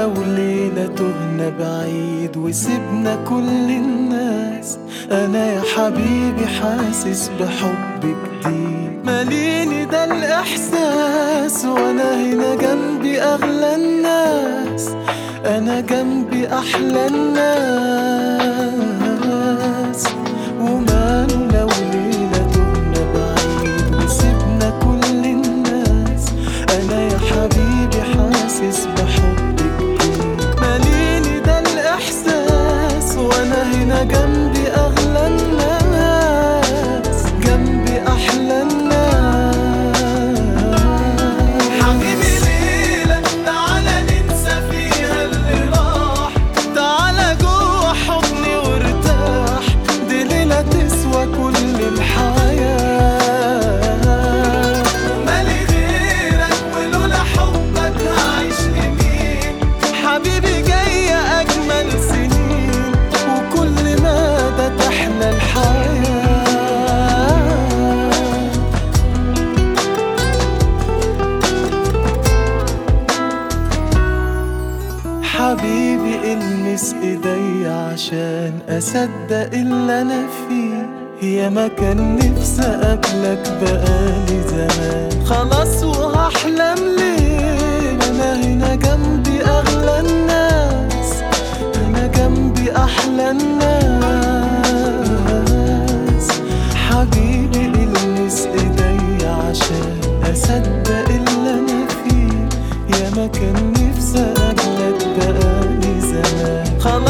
لو ليلة تهنا بعيد وسبنا كل الناس، أنا يا حبيبي حاسس بحب جديد ماليني ده الإحساس، وأنا هنا جنبي أغلى الناس، أنا جنبي أحلى الناس. وماله لو ليلة تهنا بعيد وسبنا كل الناس، أنا يا حبيبي حاسس بحب جديد ماليني ده الإحساس، وأنا هنا جنبي أغلى الناس، جنبي أحلى الناس. حبيبي ليلة تعالى ننسى فيها اللي راح، تعالى جوه حضني وارتاح، دي ليلة تسوى كل الحياة. ومالي غيرك ولولا حبك هعيش لمين، حبيبي جاية أجمل سنين، وكل مدى تحلى الحياة. حبيبي المس ايديا عشان اصدق اللي انا فيه، يا ما كان نفسي اقابلك بقالي زمان، خلاص وهحلم ليه، انا هنا جنبي اغلى الناس، انا جنبي احلى الناس. حبيبي المس ايديا عشان اصدق اللي انا فيه، يا ما كان نفسي اقابلك بقالي زمان، خلاص